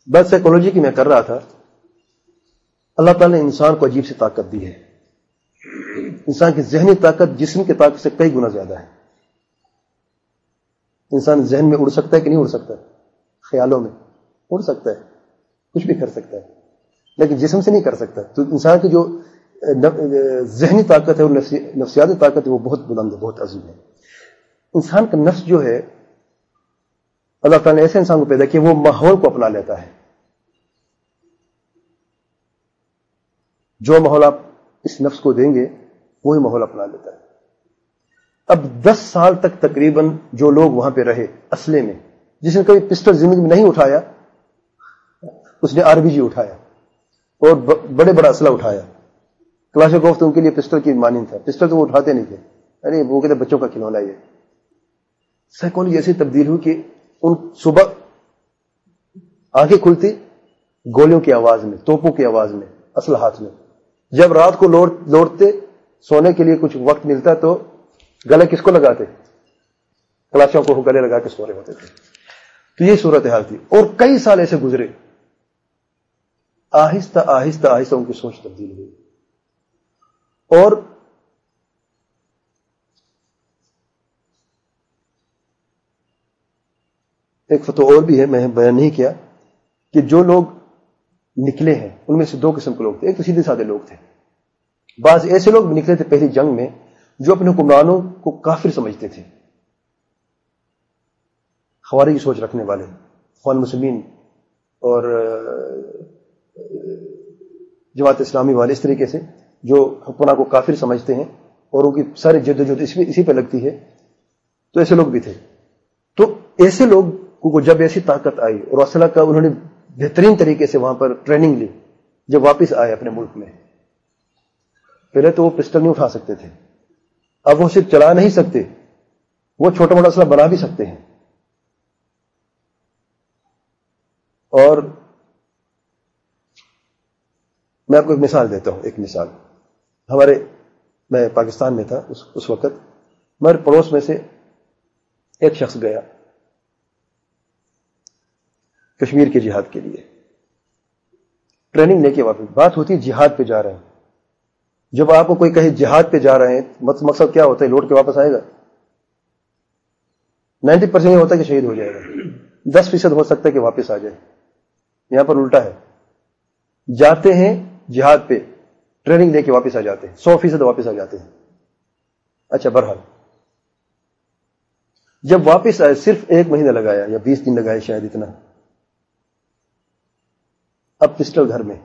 بس سائیکولوجی کی میں کر رہا تھا. اللہ تعالیٰ نے انسان کو عجیب سی طاقت دی ہے. انسان کی ذہنی طاقت جسم کی طاقت سے کئی گنا زیادہ ہے. انسان ذہن میں اڑ سکتا ہے کہ نہیں اڑ سکتا؟ خیالوں میں اڑ سکتا ہے, کچھ بھی کر سکتا ہے, لیکن جسم سے نہیں کر سکتا. تو انسان کی جو ذہنی طاقت ہے اور نفسیاتی طاقت ہے وہ بہت بلند ہے, بہت عظیم ہے. انسان کا نفس جو ہے اللہ تعالیٰ نے ایسے انسان کو پیدا کیا وہ ماحول کو اپنا لیتا ہے. جو ماحول آپ اس نفس کو دیں گے وہی ماحول اپنا لیتا ہے. اب 10 سال تک تقریباً جو لوگ وہاں پہ رہے, اسلحے میں جس نے کبھی پسٹل زندگی میں نہیں اٹھایا اس نے RBG اٹھایا اور بڑے بڑا اسلحہ اٹھایا. کلاشنکوف تو ان کے لیے پسٹل کی مانند تھا, پسٹل تو وہ اٹھاتے نہیں تھے, ارے وہ کہتے بچوں کا کھلونا. یہ سائیکالوجی ایسی تبدیل ہوئی کہ ان صبح آنکھیں کھلتی گولیوں کی آواز میں, توپوں کی آواز میں, اسلحہ ہاتھ میں. جب رات کو لوٹتے سونے کے لیے کچھ وقت ملتا تو گلے کس کو لگاتے؟ کلاشوں کو گلے لگا کے سو رہے ہوتے تھے. تو یہ صورتحال تھی اور کئی سال ایسے گزرے. آہستہ آہستہ آہستہ ان کی سوچ تبدیل ہوئی. اور ایک فتویٰ اور بھی ہے, میں بیان نہیں کیا, کہ جو لوگ نکلے ہیں ان میں سے 2 قسم کے لوگ تھے. ایک تو سیدھے سادے لوگ تھے, بعض ایسے لوگ بھی نکلے تھے پہلی جنگ میں جو اپنے حکمرانوں کو کافر سمجھتے تھے, خوارج کی سوچ رکھنے والے, اخوان المسلمین اور جماعت اسلامی والے, اس طریقے سے جو حکمران کو کافر سمجھتے ہیں اور ان کی ساری جدوجہد اسی پہ لگتی ہے. تو ایسے لوگ بھی تھے. تو ایسے لوگ کو جب ایسی طاقت آئی اور اسلحہ کا انہوں نے بہترین طریقے سے وہاں پر ٹریننگ لی, جب واپس آئے اپنے ملک میں, پہلے تو وہ پسٹل نہیں اٹھا سکتے تھے, اب وہ صرف چلا نہیں سکتے, وہ چھوٹا موٹا اسلحہ بنا بھی سکتے ہیں. اور میں آپ کو ایک مثال دیتا ہوں. ایک مثال, میں پاکستان میں تھا اس وقت, ہمارے پڑوس میں سے ایک شخص گیا کشمیر کے جہاد کے لیے, ٹریننگ لے کے واپس. بات ہوتی ہے جہاد پہ جا رہے ہیں. جب آپ کو کوئی کہے جہاد پہ جا رہے ہیں, مقصد کیا ہوتا ہے؟ لوٹ کے واپس آئے گا؟ 90% یہ ہوتا ہے کہ شہید ہو جائے گا, 10% ہو سکتا ہے کہ واپس آ جائے. یہاں پر الٹا ہے, جاتے ہیں جہاد پہ, ٹریننگ لے کے واپس آ جاتے ہیں, 100% واپس آ جاتے ہیں. اچھا, بہرحال جب واپس آئے صرف 1 مہینہ لگایا یا 20 دن لگائے شاید اتنا. اب پسٹل گھر میں,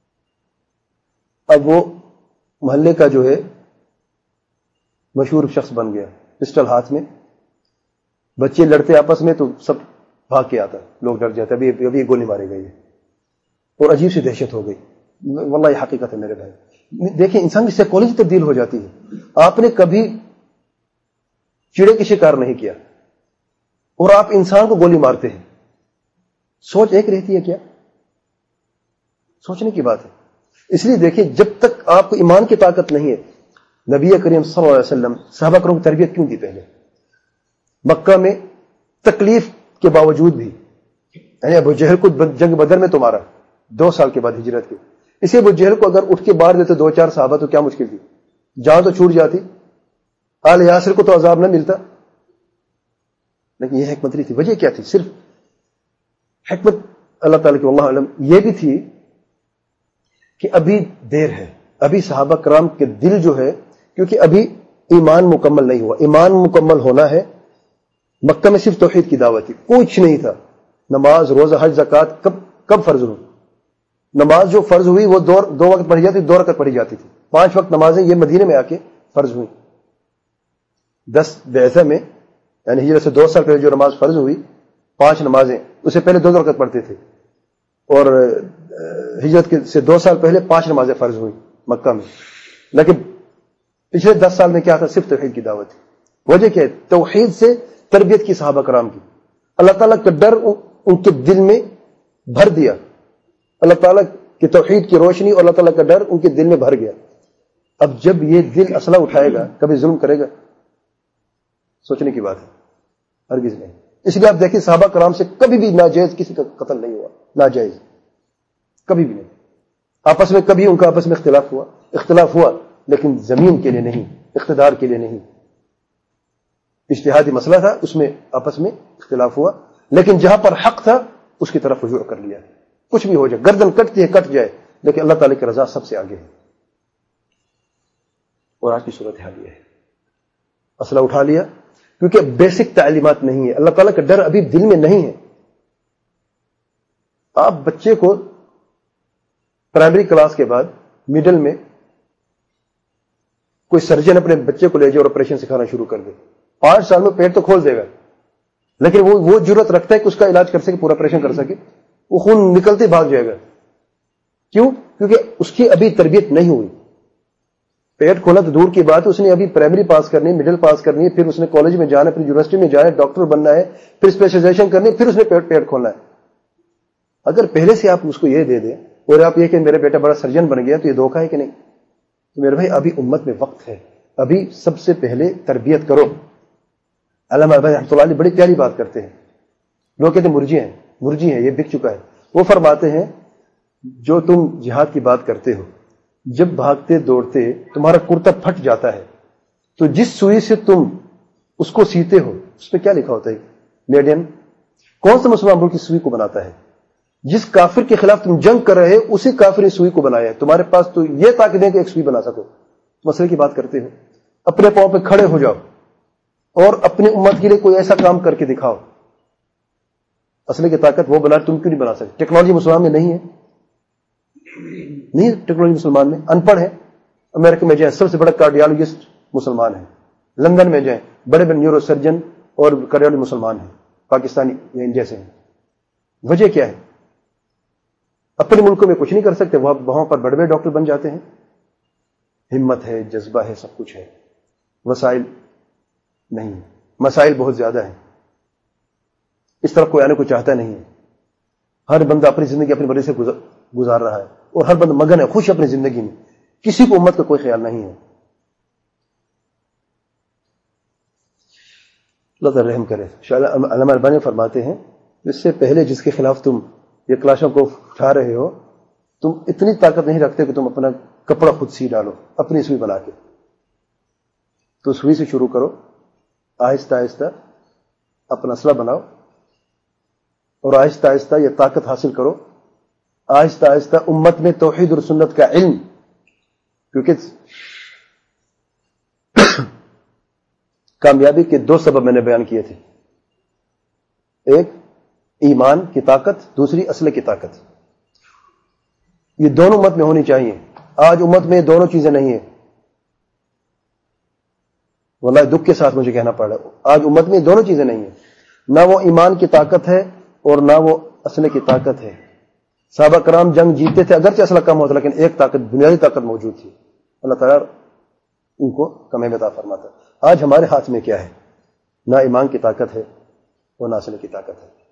اب وہ محلے کا جو ہے مشہور شخص بن گیا, پسٹل ہاتھ میں. بچے لڑتے آپس میں تو سب بھاگ کے آتا, لوگ ڈر جاتے ابھی گولی مارے گئی, اور عجیب سی دہشت ہو گئی. واللہ یہ حقیقت ہے میرے بھائی. دیکھیں انسان کی سائیکالوجی تبدیل ہو جاتی ہے. آپ نے کبھی چڑے کی شکار نہیں کیا اور آپ انسان کو گولی مارتے ہیں, سوچ ایک رہتی ہے کیا؟ سوچنے کی بات ہے. اس لیے دیکھیں جب تک آپ کو ایمان کی طاقت نہیں ہے, نبی کریم صلی اللہ علیہ وسلم صحابہ کرام کی تربیت کیوں دی؟ پہلے مکہ میں تکلیف کے باوجود بھی, یعنی ابو جہل کو جنگ بدر میں تو مارا 2 سال کے بعد ہجرت کے. اسی ابو جہل کو اگر اٹھ کے مار دیتے 2-4 صحابہ تو کیا مشکل تھی, جان تو چھوٹ جاتی, آل یاسر کو تو عذاب نہ ملتا. لیکن یہ حکمت نہیں تھی. وجہ کیا تھی؟ صرف حکمت اللہ تعالیٰ کی واللہ علم یہ بھی تھی کہ ابھی دیر ہے, ابھی صحابہ کرام کے دل جو ہے, کیونکہ ابھی ایمان مکمل نہیں ہوا. ایمان مکمل ہونا ہے. مکہ میں صرف توحید کی دعوت تھی, کچھ نہیں تھا. نماز, روزہ, حج, زکوٰۃ کب فرض ہوئی؟ نماز جو فرض ہوئی وہ 2 وقت پڑھی جاتی, 2 رکعت پڑھی جاتی تھی. 5 وقت نمازیں یہ مدینے میں آ کے فرض ہوئی. 10 بعثہ میں یعنی ہجرت سے 2 سال پہلے جو نماز فرض ہوئی 5 نمازیں, اس سے پہلے 2 رکعت پڑھتے تھے. اور ہجرت سے 2 سال پہلے 5 نمازیں فرض ہوئی مکہ میں. لیکن پچھلے 10 سال میں کیا تھا؟ صرف توحید کی دعوت تھی. وجہ کیا ہے؟ توحید سے تربیت کی صحابہ کرام کی. اللہ تعالیٰ کا ڈر ان کے دل میں بھر دیا. اللہ تعالیٰ کی توحید کی روشنی اور اللہ تعالیٰ کا ڈر ان کے دل میں بھر گیا. اب جب یہ دل اسلحہ اٹھائے گا کبھی ظلم کرے گا؟ سوچنے کی بات ہے, ہرگز نہیں. اس لیے آپ دیکھیں صحابہ کرام سے کبھی بھی ناجائز کسی کا قتل نہیں ہوا، ناجائز کبھی بھی نہیں. آپس میں کبھی ان کا آپس میں اختلاف ہوا لیکن زمین کے لیے نہیں، اقتدار کے لیے نہیں. اجتہادی مسئلہ تھا، اس میں آپس میں اختلاف ہوا، لیکن جہاں پر حق تھا اس کی طرف رجوع کر لیا. کچھ بھی ہو جائے، گردن کٹتی ہے کٹ جائے، لیکن اللہ تعالی کی رضا سب سے آگے ہے. اور آج کی صورت حال یہ ہے، اسلحہ اٹھا لیا کیونکہ بیسک تعلیمات نہیں ہے، اللہ تعالیٰ کا ڈر ابھی دل میں نہیں ہے. آپ بچے کو پرائمری کلاس کے بعد مڈل میں کوئی سرجن اپنے بچے کو لے جائے اور آپریشن سکھانا شروع کر دے، 5 سال میں پیٹ تو کھول دے گا، لیکن وہ ضرورت رکھتا ہے کہ اس کا علاج کر سکے، پورا آپریشن کر سکے. وہ خون نکلتے بھاگ جائے گا. کیوں؟ کیونکہ اس کی ابھی تربیت نہیں ہوئی. پیٹ کھولا تو دور کی بات ہے، اس نے ابھی پرائمری پاس کرنی ہے، مڈل پاس کرنی ہے، پھر اس نے کالج میں جانا ہے، پھر یونیورسٹی میں جانا ہے، ڈاکٹر بننا ہے، پھر اسپیشلائزیشن کرنی ہے، پھر اس نے پیٹ کھولنا ہے. اگر پہلے سے آپ اس کو یہ دے دیں اور آپ یہ کہ میرا بیٹا بڑا سرجن بن گیا تو یہ دھوکہ ہے کہ نہیں؟ تو میرے بھائی ابھی امت میں وقت ہے، ابھی سب سے پہلے تربیت کرو. علامہ رحمۃ اللہ علیہ بڑی پیاری بات کرتے ہیں. لوگ کہتے ہیں مرجی ہیں، یہ بک چکا ہے. وہ فرماتے ہیں جو تم جہاد کی بات کرتے ہو، جب بھاگتے دوڑتے تمہارا کرتا پھٹ جاتا ہے تو جس سوئی سے تم اس کو سیتے ہو اس پہ کیا لکھا ہوتا ہے؟ میڈین. کون سا مسلمان ملک کی سوئی کو بناتا ہے؟ جس کافر کے خلاف تم جنگ کر رہے ہو اسی کافر نے سوئی کو بنایا ہے. تمہارے پاس تو یہ طاقت ہے کہ ایک سوئی بنا سکو. مسئلے کی بات کرتے ہو، اپنے پاؤں پہ کھڑے ہو جاؤ اور اپنی امت کے لیے کوئی ایسا کام کر کے دکھاؤ. اصل کی طاقت وہ بنا، تم کیوں نہیں بنا سکتے؟ ٹیکنالوجی مسلمان میں نہیں ہے، نہیں ٹیکنالوجی مسلمان میں، ان پڑھ ہے. امریکہ میں جائیں سب سے بڑا کارڈیالوجسٹ مسلمان ہے، لندن میں جائیں بڑے بڑے نیورو سرجن اور کارڈیالوجسٹ مسلمان ہیں، پاکستانی یا انڈیا سے ہیں. وجہ کیا ہے؟ اپنے ملکوں میں کچھ نہیں کر سکتے، وہاں پر بڑے بڑے ڈاکٹر بن جاتے ہیں. ہمت ہے، جذبہ ہے، سب کچھ ہے. وسائل نہیں، مسائل بہت زیادہ ہیں، اس طرف کوئی آنے کو چاہتا نہیں ہے. ہر بندہ اپنی زندگی اپنے بڑے سے گزار رہا ہے اور ہر بندہ مگن ہے، خوش اپنی زندگی میں، کسی کو امت کا کوئی خیال نہیں ہے. اللہ تعالی رحم کرے. علامہ البانی فرماتے ہیں اس سے پہلے جس کے خلاف تم یہ کلاشوں کو اٹھا رہے ہو، تم اتنی طاقت نہیں رکھتے کہ تم اپنا کپڑا خود سی ڈالو اپنی سوئی بنا کے. تو سوئی سے شروع کرو، آہستہ آہستہ اپنا اسلحہ بناؤ اور آہستہ آہستہ یہ طاقت حاصل کرو. آہستہ آہستہ امت میں توحید اور سنت کا علم، کیونکہ کامیابی کے 2 سبب میں نے بیان کیے تھے، ایک ایمان کی طاقت، دوسری اسلحے کی طاقت. یہ دونوں امت میں ہونی چاہیے. آج امت میں دونوں چیزیں نہیں ہیں، واللہ دکھ کے ساتھ مجھے کہنا پڑ رہا ہے. آج امت میں دونوں چیزیں نہیں ہیں، نہ وہ ایمان کی طاقت ہے اور نہ وہ اسلحے کی طاقت ہے. صحابہ کرام جنگ جیتے تھے، اگرچہ اسلحہ کم ہوتا لیکن ایک طاقت، بنیادی طاقت موجود تھی. اللہ تعالیٰ ان کو کمیں عطا فرماتا. آج ہمارے ہاتھ میں کیا ہے؟ نہ ایمان کی طاقت ہے اور نہ اسلحے کی طاقت ہے.